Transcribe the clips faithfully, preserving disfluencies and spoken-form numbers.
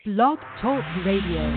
Blog Talk Radio.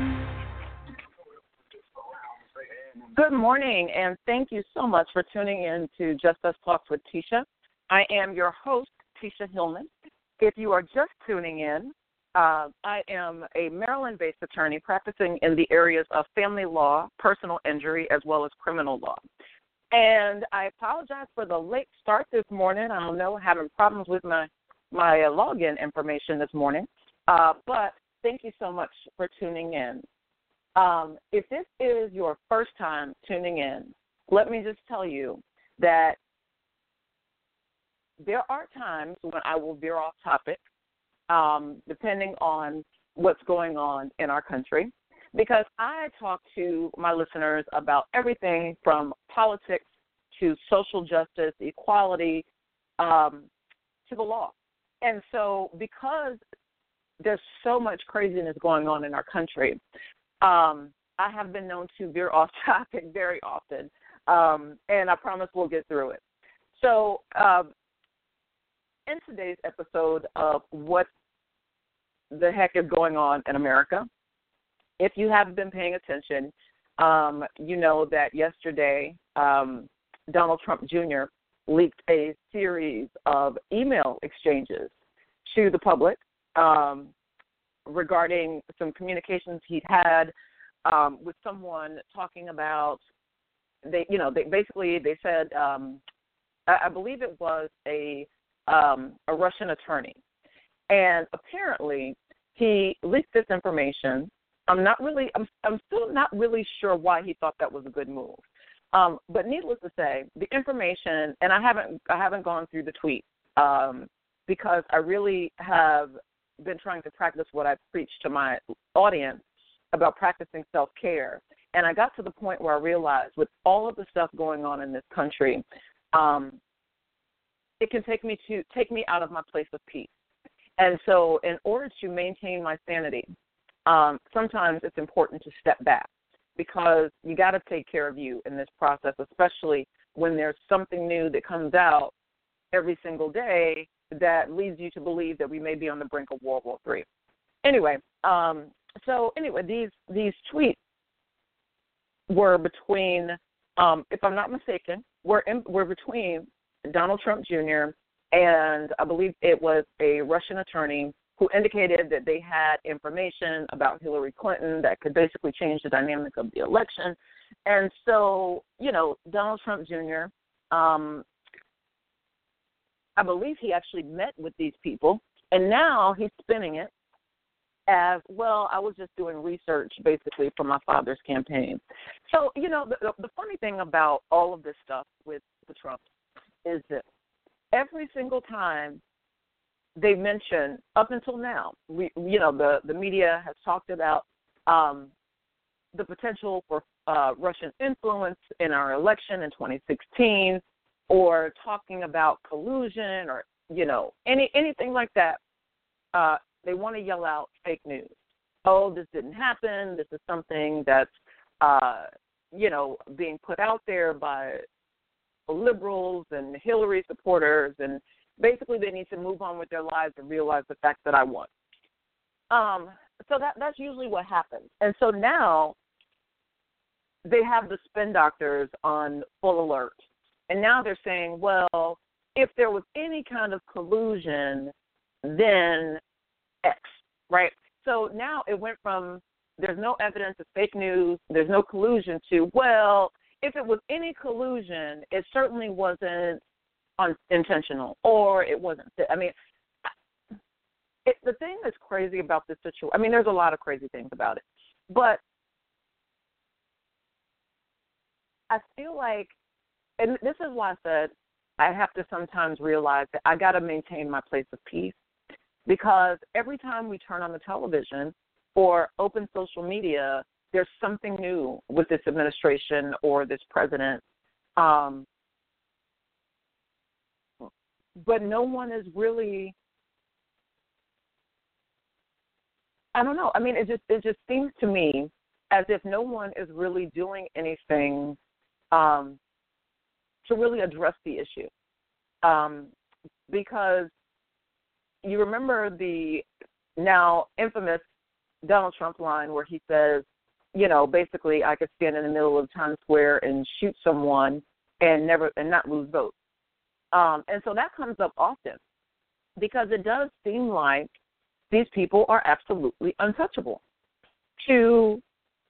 Good morning, and thank you so much for tuning in to Just Us Talks with Tisha. I am your host, Tisha Hillman. If you are just tuning in, uh, I am a Maryland-based attorney practicing in the areas of family law, personal injury, as well as criminal law. And I apologize for the late start this morning. I don't know, having problems with my, my uh, login information this morning. Uh, but thank you so much for tuning in. Um, if this is your first time tuning in, let me just tell you that there are times when I will veer off topic, um, depending on what's going on in our country, because I talk to my listeners about everything from politics to social justice, equality, um, to the law. And so because there's so much craziness going on in our country, um, I have been known to veer off topic very often, um, and I promise we'll get through it. So um, in today's episode of What the Heck is Going On in America, if you have been paying attention, um, you know that yesterday um, Donald Trump Junior leaked a series of email exchanges to the public um, regarding some communications he'd had um, with someone talking about, they, you know, they basically they said, um, I, I believe it was a um, a Russian attorney, and apparently he leaked this information. I'm not really, I'm, I'm still not really sure why he thought that was a good move. Um, but needless to say, the information, and I haven't, I haven't gone through the tweet um, because I really have been trying to practice what I preach to my audience about practicing self-care. And I got to the point where I realized with all of the stuff going on in this country, um, it can take me to take me out of my place of peace. And so in order to maintain my sanity, um, sometimes it's important to step back because you got to take care of you in this process, especially when there's something new that comes out every single day that leads you to believe that we may be on the brink of World War Three. Anyway, um, so anyway, these these tweets were between, um, if I'm not mistaken, were in, were between Donald Trump Junior and I believe it was a Russian attorney who indicated that they had information about Hillary Clinton that could basically change the dynamic of the election. And so, you know, Donald Trump Junior, um, I believe he actually met with these people, and now he's spinning it as, well, I was just doing research basically for my father's campaign. So, you know, the, the funny thing about all of this stuff with the Trumps is that every single time they mention, up until now, we, you know, the, the media has talked about um, the potential for uh, Russian influence in our election in twenty sixteen, or talking about collusion, or, you know, any anything like that. Uh, they want to yell out fake news. Oh, this didn't happen. This is something that's, uh, you know, being put out there by liberals and Hillary supporters, and basically they need to move on with their lives and realize the fact that I won. Um, so that that's usually what happens. And so now they have the spin doctors on full alert. And now they're saying, well, if there was any kind of collusion, then X, right? So now it went from there's no evidence of fake news, there's no collusion, to, well, if it was any collusion, it certainly wasn't unintentional, or it wasn't. I mean, it, the thing that's crazy about this situation, I mean, there's a lot of crazy things about it, but I feel like, and this is why I said I have to sometimes realize that I got to maintain my place of peace, because every time we turn on the television or open social media, there's something new with this administration or this president. Um, but no one is really, I don't know. I mean, it just it just seems to me as if no one is really doing anything um, to really address the issue. Um, because you remember the now infamous Donald Trump line where he says, you know, basically I could stand in the middle of Times Square and shoot someone and never and not lose votes. Um, and so that comes up often because it does seem like these people are absolutely untouchable. To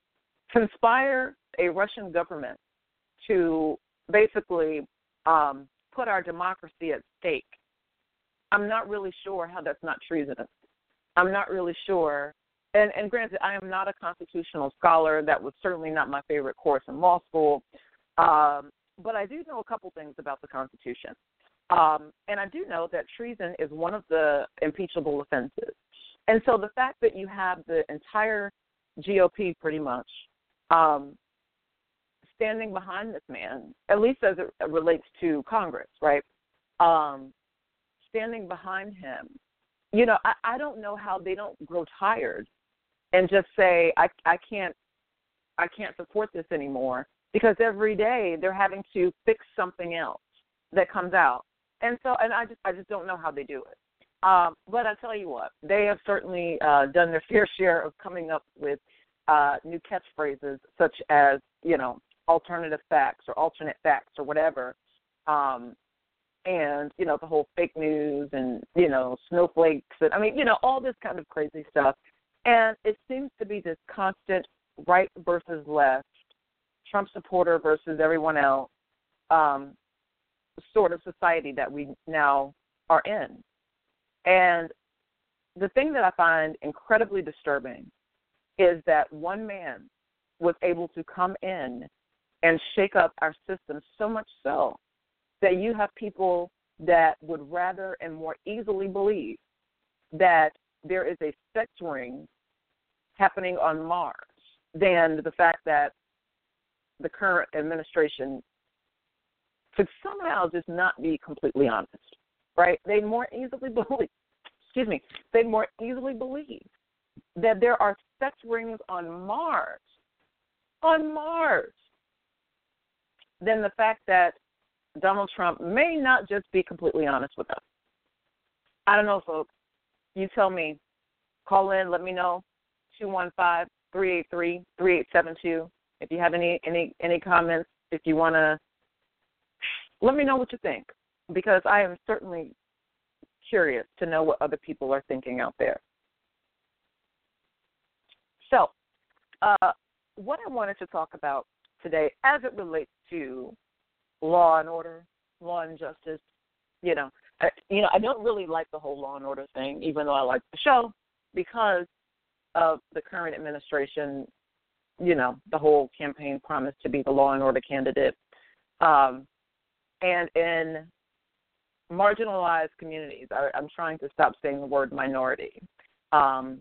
conspire a Russian government to basically um, put our democracy at stake, I'm not really sure how that's not treasonous. I'm not really sure. And, and granted, I am not a constitutional scholar. That was certainly not my favorite course in law school. Um, but I do know a couple things about the Constitution. Um, and I do know that treason is one of the impeachable offenses. And so the fact that you have the entire G O P pretty much um, standing behind this man, at least as it relates to Congress, right, um, standing behind him, you know, I, I don't know how they don't grow tired and just say, I, I can't I can't support this anymore, because every day they're having to fix something else that comes out. And so, and I just I just don't know how they do it. Um, but I tell you what, they have certainly uh, done their fair share of coming up with uh, new catchphrases such as, you know, alternative facts or alternate facts or whatever. Um, and, you know, the whole fake news and, you know, snowflakes. And, I mean, you know, all this kind of crazy stuff. And it seems to be this constant right versus left, Trump supporter versus everyone else um, sort of society that we now are in. And the thing that I find incredibly disturbing is that one man was able to come in and shake up our system so much so that you have people that would rather and more easily believe that there is a sex ring happening on Mars than the fact that the current administration could somehow just not be completely honest, right? They more easily believe, excuse me, they more easily believe that there are sex rings on Mars, on Mars, than the fact that Donald Trump may not just be completely honest with us. I don't know, folks. You tell me. Call in, let me know, two one five, three eight three, three eight seven two. If you have any, any, any comments, if you want to, let me know what you think, because I am certainly curious to know what other people are thinking out there. So, uh, what I wanted to talk about today, as it relates to law and order, law and justice, you know, I, you know, I don't really like the whole law and order thing, even though I like the show, because of the current administration, you know, the whole campaign promised to be the law and order candidate. Um, and in marginalized communities, I, I'm trying to stop saying the word minority. Um,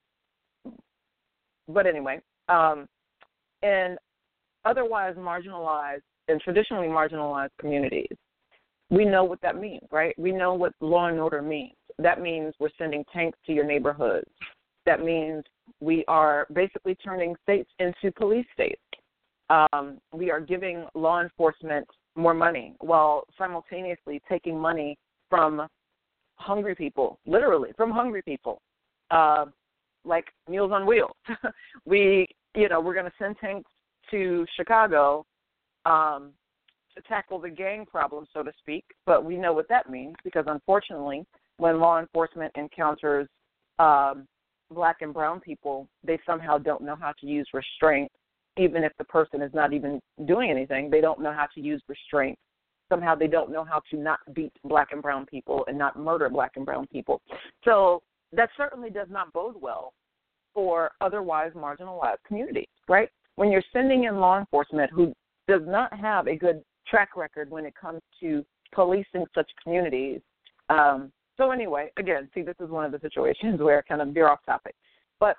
but anyway, um, in otherwise marginalized and traditionally marginalized communities, we know what that means, right? We know what law and order means. That means we're sending tanks to your neighborhoods. That means we are basically turning states into police states. Um, we are giving law enforcement more money while simultaneously taking money from hungry people, literally from hungry people, uh, like Meals on Wheels. we, you know, we're going to send tanks to Chicago um, to tackle the gang problem, so to speak, but we know what that means because, unfortunately, when law enforcement encounters um, black and brown people, they somehow don't know how to use restraint, even if the person is not even doing anything. They don't know how to use restraint. Somehow they don't know how to not beat black and brown people and not murder black and brown people. So that certainly does not bode well for otherwise marginalized communities, right? When you're sending in law enforcement who does not have a good track record when it comes to policing such communities. Um, so anyway, again, see, this is one of the situations where I kind of veer off topic. But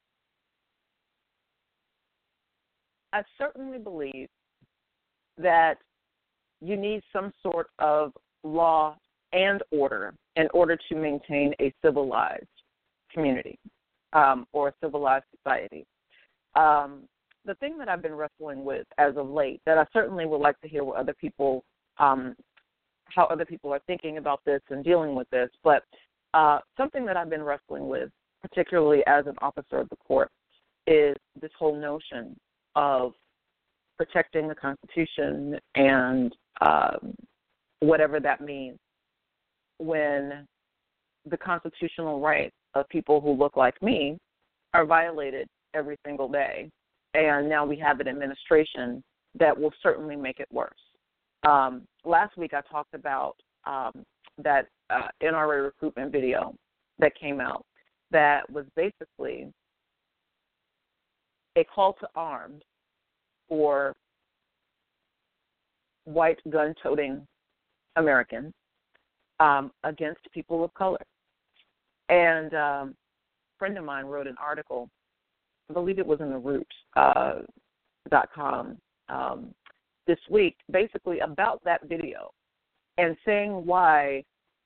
I certainly believe that you need some sort of law and order in order to maintain a civilized community um, or a civilized society. Um, the thing that I've been wrestling with as of late, that I certainly would like to hear what other people, um, how other people are thinking about this and dealing with this, but uh, something that I've been wrestling with particularly as an officer of the court, is this whole notion of protecting the Constitution and um, whatever that means when the constitutional rights of people who look like me are violated every single day. And now we have an administration that will certainly make it worse. Um, last week I talked about um, that uh, N R A recruitment video that came out that was basically a call to arms for white gun-toting Americans um, against people of color. And um, a friend of mine wrote an article, I believe it was in the root dot com uh, um, this week, basically about that video and saying why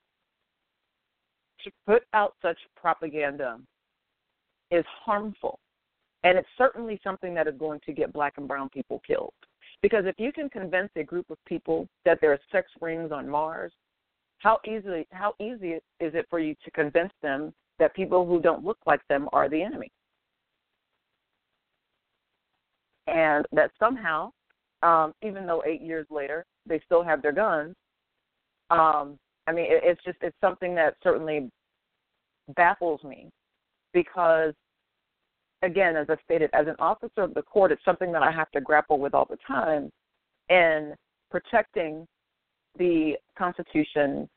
to put out such propaganda is harmful. And it's certainly something that is going to get black and brown people killed. Because if you can convince a group of people that there are sex rings on Mars, how easily how easy is it for you to convince them that people who don't look like them are the enemy? And that somehow, um, even though eight years later they still have their guns, um, I mean, it, it's just it's something that certainly baffles me because, again, as I stated, as an officer of the court, it's something that I have to grapple with all the time in protecting the Constitution,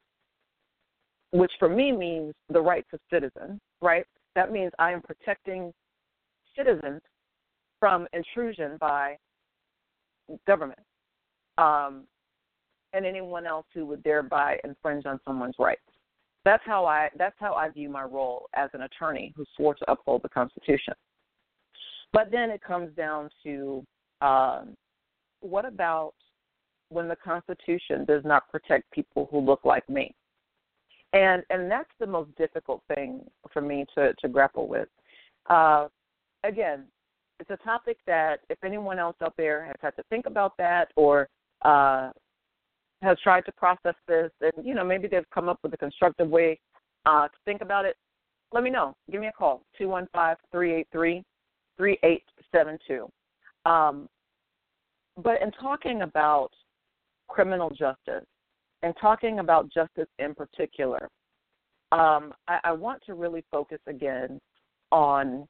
which for me means the rights of citizens, right? That means I am protecting citizens from intrusion by government um, and anyone else who would thereby infringe on someone's rights. That's how I that's how I view my role as an attorney who swore to uphold the Constitution. But then it comes down to um, what about when the Constitution does not protect people who look like me? And and that's the most difficult thing for me to, to grapple with. Uh, again, it's a topic that if anyone else out there has had to think about that or uh, has tried to process this, and, you know, maybe they've come up with a constructive way uh, to think about it, let me know. Give me a call, two one five, three eight three, three eight seven two. Um, but in talking about criminal justice and talking about justice in particular, um, I, I want to really focus again on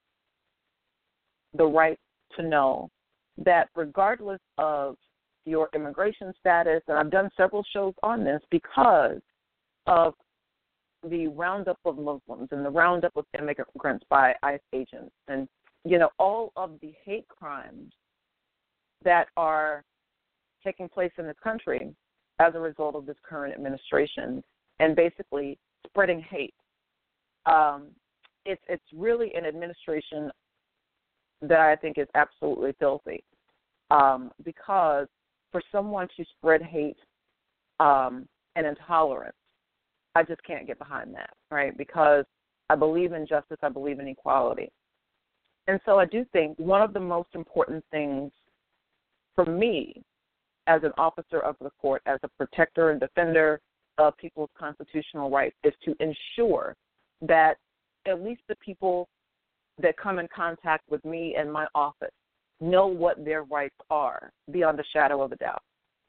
the right to know that regardless of your immigration status, and I've done several shows on this because of the roundup of Muslims and the roundup of immigrants by ICE agents and, you know, all of the hate crimes that are taking place in this country as a result of this current administration and basically spreading hate. Um, it's, it's really an administration that I think is absolutely filthy um, because for someone to spread hate um, and intolerance, I just can't get behind that, right? Because I believe in justice, I believe in equality. And so I do think one of the most important things for me as an officer of the court, as a protector and defender of people's constitutional rights, is to ensure that at least the people that come in contact with me and my office know what their rights are beyond a shadow of a doubt.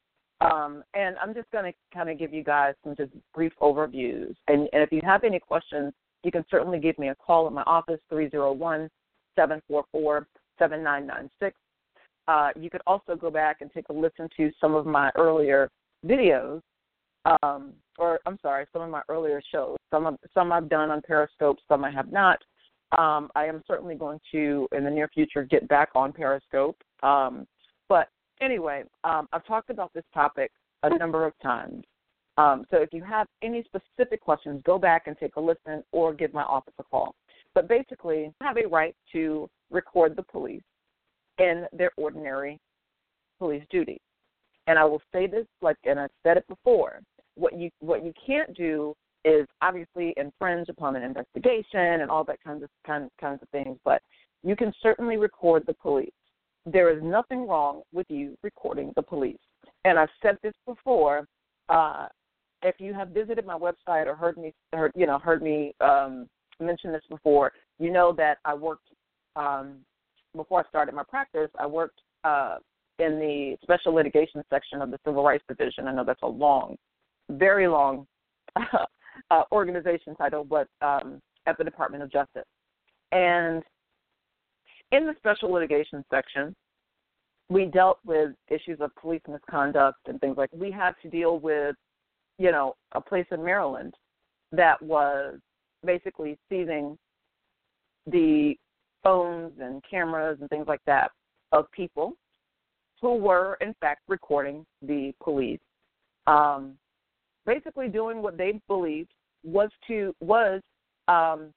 Um, and I'm just going to kind of give you guys some just brief overviews. And, and if you have any questions, you can certainly give me a call at my office, three oh one, seven four four, seven nine nine six. Uh, you could also go back and take a listen to some of my earlier videos, um, or I'm sorry, some of my earlier shows. Some of, some I've done on Periscope, some I have not. Um, I am certainly going to, in the near future, get back on Periscope. Um, but anyway, um, I've talked about this topic a number of times. Um, so if you have any specific questions, go back and take a listen or give my office a call. But basically, I have a right to record the police in their ordinary police duty. And I will say this, like, and I've said it before, what you what you can't do is obviously infringe upon an investigation and all that kinds of kind, kinds of things, but you can certainly record the police. There is nothing wrong with you recording the police. And I've said this before. Uh, if you have visited my website or heard me, heard, you know, heard me um, mentioned this before, you know that I worked, um, before I started my practice, I worked uh, in the special litigation section of the Civil Rights Division. I know that's a long, very long uh, organization title, but um, at the Department of Justice. And in the special litigation section, we dealt with issues of police misconduct and things like that. We had to deal with, you know, a place in Maryland that was basically seizing the phones and cameras and things like that of people who were, in fact, recording the police, um, basically doing what they believed was to was um,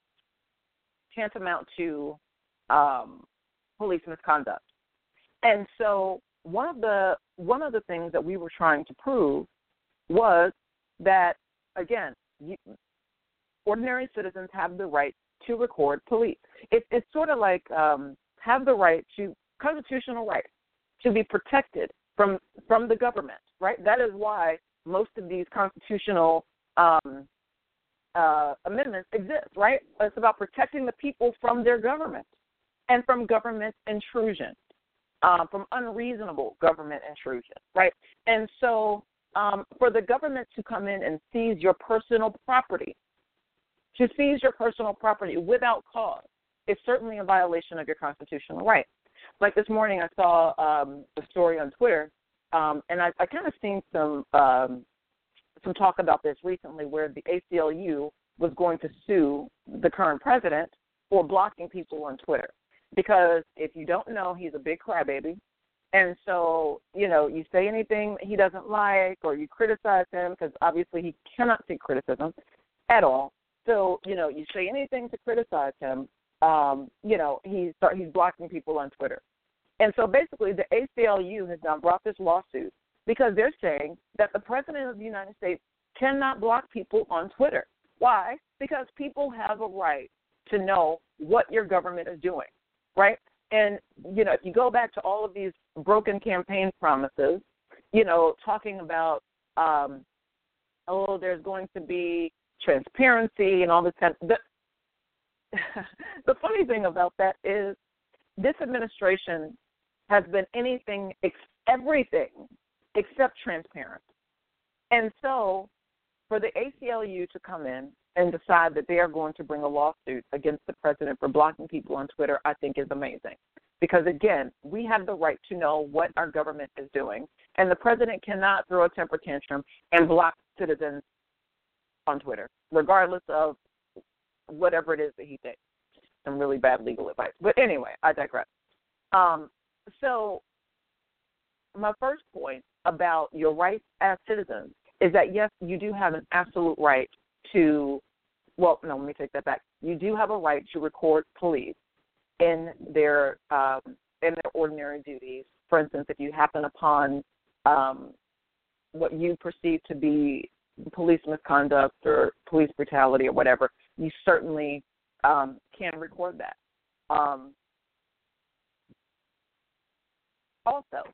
tantamount to um, police misconduct. And so one of the one of the things that we were trying to prove was that, again, you, ordinary citizens have the right to record police. It, it's sort of like um, have the right to, constitutional right, to be protected from from the government, right? That is why most of these constitutional um, uh, amendments exist, right? It's about protecting the people from their government and from government intrusion, um, from unreasonable government intrusion, right? And so um, for the government to come in and seize your personal property, to seize your personal property without cause, is certainly a violation of your constitutional right. Like this morning, I saw um, a story on Twitter, um, and I, I kind of seen some um, some talk about this recently, where the A C L U was going to sue the current president for blocking people on Twitter, because if you don't know, he's a big crybaby, and so you know you say anything he doesn't like, or you criticize him, because obviously he cannot take criticism at all. So you know you say anything to criticize him. Um, you know, he's, he's blocking people on Twitter. And so basically the A C L U has now brought this lawsuit because they're saying that the President of the United States cannot block people on Twitter. Why? Because people have a right to know what your government is doing, right? And, you know, if you go back to all of these broken campaign promises, you know, talking about, um, oh, there's going to be transparency and all this kind of – the funny thing about that is this administration has been anything, ex- everything except transparent. And so for the A C L U to come in and decide that they are going to bring a lawsuit against the president for blocking people on Twitter, I think is amazing. Because, again, we have the right to know what our government is doing, and the president cannot throw a temper tantrum and block citizens on Twitter, regardless of whatever it is that he thinks. Some really bad legal advice. But anyway, I digress. Um, so my first point about your rights as citizens is that, yes, you do have an absolute right to, well, no, let me take that back. You do have a right to record police in their um, in their ordinary duties. For instance, if you happen upon um, what you perceive to be police misconduct or police brutality or whatever, you certainly um, can record that. Um, also,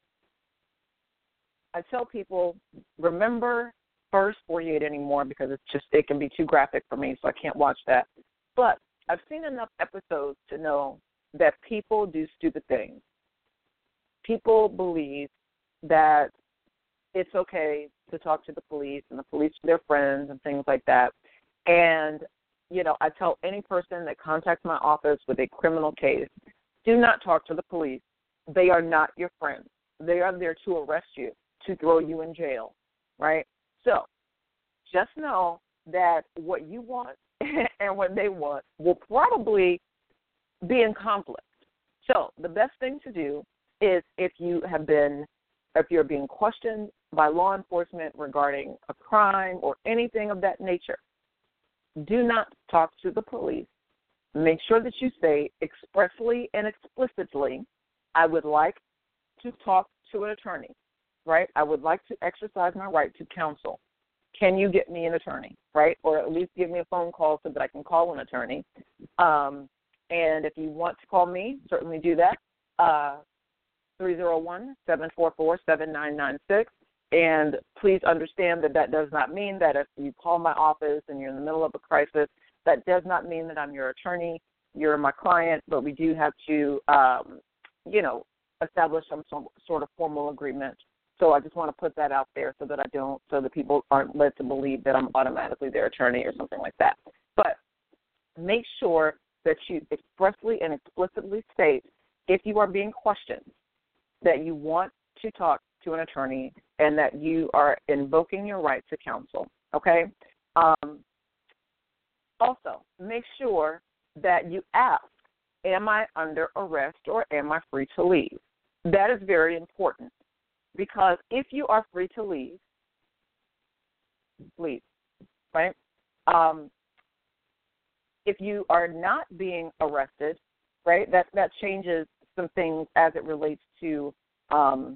I tell people, remember First forty-eight anymore, because it's just, it can be too graphic for me, so I can't watch that. But I've seen enough episodes to know that people do stupid things. People believe that it's okay to talk to the police and the police to their friends and things like that. And, you know, I tell any person that contacts my office with a criminal case, do not talk to the police. They are not your friends. They are there to arrest you, to throw you in jail, right? So just know that what you want and what they want will probably be in conflict. So the best thing to do is, if you have been, if you're being questioned by law enforcement regarding a crime or anything of that nature, do not talk to the police. Make sure that you say expressly and explicitly, I would like to talk to an attorney, right? I would like to exercise my right to counsel. Can you get me an attorney, right? Or at least give me a phone call so that I can call an attorney. Um, and if you want to call me, certainly do that. Uh, three oh one, seven four four, seven nine nine six. And please understand that that does not mean that if you call my office and you're in the middle of a crisis, That does not mean that I'm your attorney. You're my client, but we do have to, um, you know, establish some, some sort of formal agreement. So I just want to put that out there so that I don't, so that people aren't led to believe that I'm automatically their attorney or something like that. But make sure that you expressly and explicitly state, if you are being questioned, that you want to talk to an attorney and that you are invoking your right to counsel, okay? Um, also, make sure that you ask, am I under arrest or am I free to leave? That is very important, because if you are free to leave, leave, right? Um, if you are not being arrested, right, that, that changes some things as it relates to um,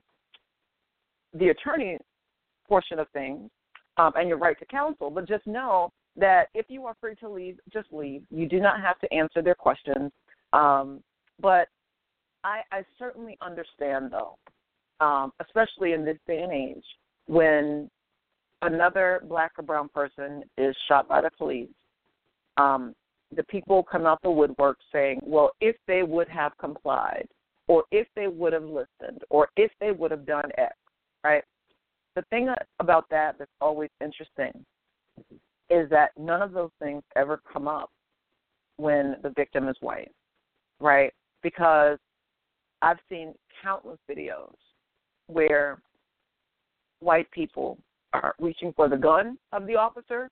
the attorney portion of things um, and your right to counsel. But just know that if you are free to leave, just leave. You do not have to answer their questions. Um, but I, I certainly understand, though, um, especially in this day and age, when another black or brown person is shot by the police, um, the people come out the woodwork saying, well, if they would have complied, or if they would have listened, or if they would have done X, right? The thing about that that's always interesting is that none of those things ever come up when the victim is white, right? Because I've seen countless videos where white people are reaching for the gun of the officer.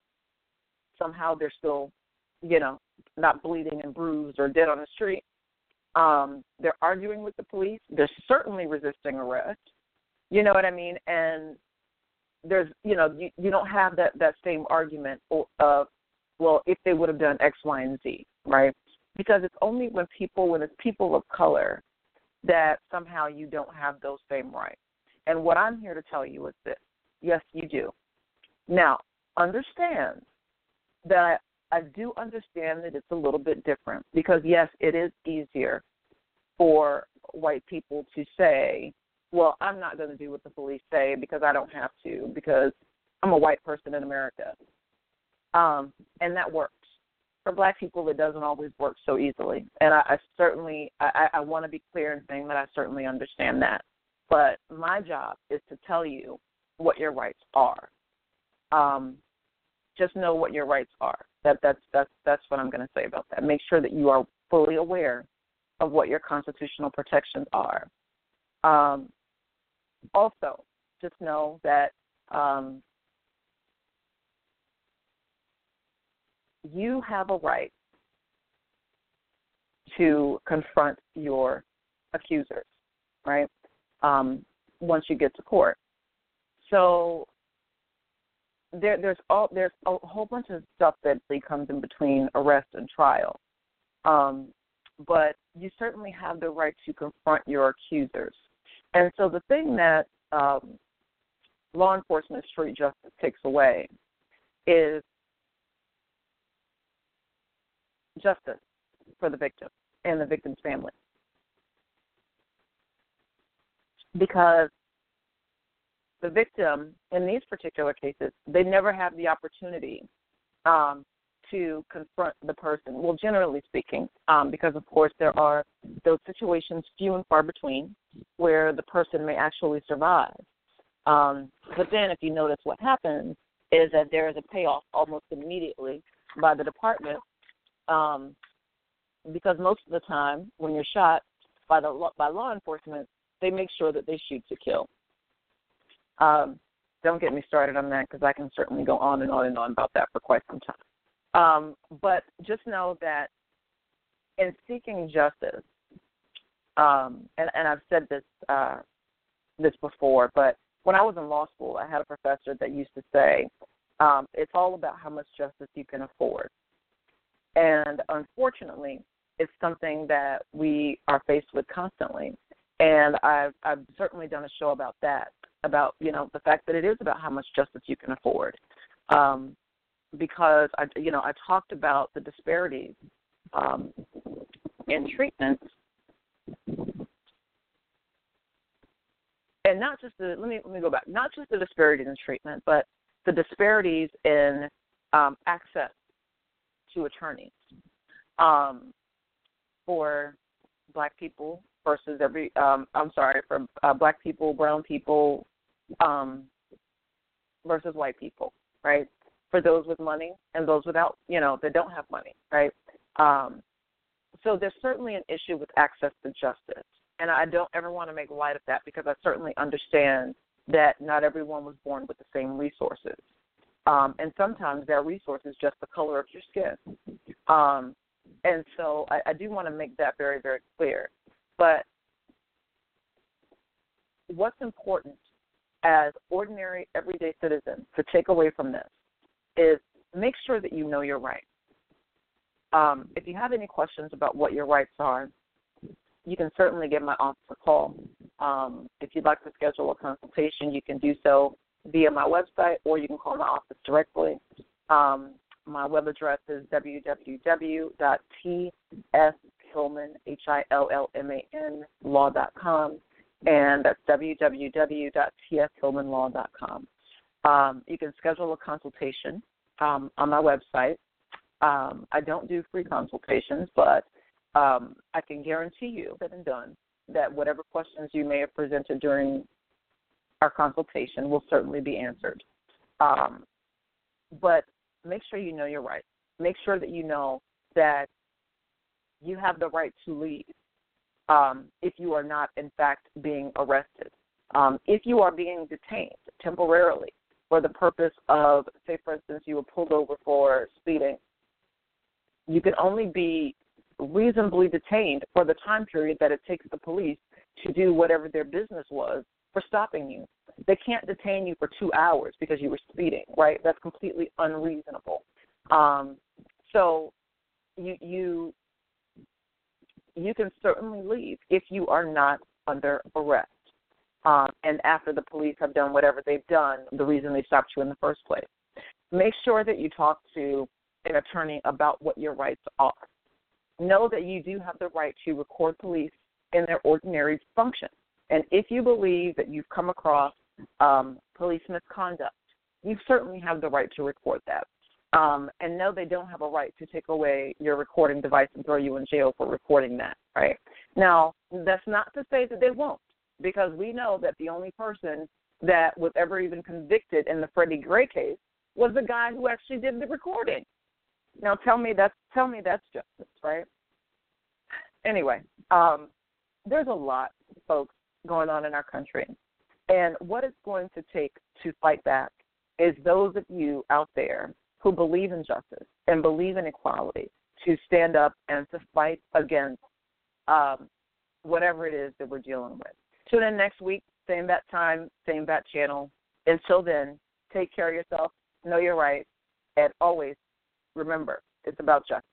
Somehow they're still, you know, not bleeding and bruised or dead on the street. Um, they're arguing with the police. They're certainly resisting arrest. You know what I mean? And there's, you know, you, you don't have that, that same argument of, well, if they would have done X, Y, and Z, right? Because it's only when people, when it's people of color, that somehow you don't have those same rights. And what I'm here to tell you is this. Yes, you do. Now, understand that I do understand that it's a little bit different because, yes, it is easier for white people to say, well, I'm not going to do what the police say because I don't have to because I'm a white person in America. Um, and that works. For black people, it doesn't always work so easily. And I, I certainly, I, I want to be clear in saying that I certainly understand that. But my job is to tell you what your rights are. Um, just know what your rights are. That, that's, that's, that's what I'm going to say about that. Make sure that you are fully aware of what your constitutional protections are. Um, also, just know that um, you have a right to confront your accusers, right, um, once you get to court. So there, there's all, there's a whole bunch of stuff that comes in between arrest and trial. Um, but you certainly have the right to confront your accusers. And so the thing that um, law enforcement street justice takes away is justice for the victim and the victim's family. Because the victim, in these particular cases, they never have the opportunity um, to confront the person. Well, generally speaking, um, because, of course, there are those situations few and far between where the person may actually survive. Um, but then if you notice what happens is that there is a payoff almost immediately by the department um, because most of the time when you're shot by the by law enforcement, they make sure that they shoot to kill. Um, don't get me started on that because I can certainly go on and on and on about that for quite some time. Um, but just know that in seeking justice, um, and, and I've said this uh, this before, but when I was in law school, I had a professor that used to say, um, it's all about how much justice you can afford. And unfortunately, it's something that we are faced with constantly. And I've, I've certainly done a show about that, about, you know, the fact that it is about how much justice you can afford. Um, because, I, you know, I talked about the disparities um, in treatment. And not just the, let me, let me go back, not just the disparities in treatment, but the disparities in um, access to attorneys um, for black people versus every, um, I'm sorry, for uh, black people, brown people um, versus white people, right? For those with money and those without, you know, that don't have money, right? Um, so there's certainly an issue with access to justice. And I don't ever want to make light of that because I certainly understand that not everyone was born with the same resources. Um, and sometimes their resources just the color of your skin. Um, and so I, I do want to make that very, very clear. But what's important as ordinary, everyday citizens to take away from this is make sure that you know your rights. Um, if you have any questions about what your rights are, you can certainly give my office a call. Um, if you'd like to schedule a consultation, you can do so via my website, or you can call my office directly. Um, my web address is w w w dot t s hillman, H I L L M A N, law dot com, and that's w w w dot t s hillman law dot com. Um, you can schedule a consultation um, on my website. Um, I don't do free consultations, but um, I can guarantee you, said and done, that whatever questions you may have presented during our consultation will certainly be answered. Um, but make sure you know your rights. Make sure that you know that you have the right to leave um, if you are not, in fact, being arrested. Um, if you are being detained temporarily for the purpose of, say, for instance, you were pulled over for speeding, you can only be reasonably detained for the time period that it takes the police to do whatever their business was for stopping you. They can't detain you for two hours because you were speeding, right? That's completely unreasonable. Um, so you you you can certainly leave if you are not under arrest. Um, and after the police have done whatever they've done, the reason they stopped you in the first place. Make sure that you talk to an attorney about what your rights are. Know that you do have the right to record police in their ordinary function. And if you believe that you've come across um, police misconduct, you certainly have the right to record that. Um, and no, they don't have a right to take away your recording device and throw you in jail for recording that, right? Now, that's not to say that they won't, because we know that the only person that was ever even convicted in the Freddie Gray case was the guy who actually did the recording. Now, tell me that's tell me that's justice, right? Anyway, um, there's a lot, folks, going on in our country, and what it's going to take to fight back is those of you out there who believe in justice and believe in equality to stand up and to fight against um, whatever it is that we're dealing with. Tune in next week, same bat time, same bat channel. Until then, take care of yourself, know your rights, and always remember, it's about justice.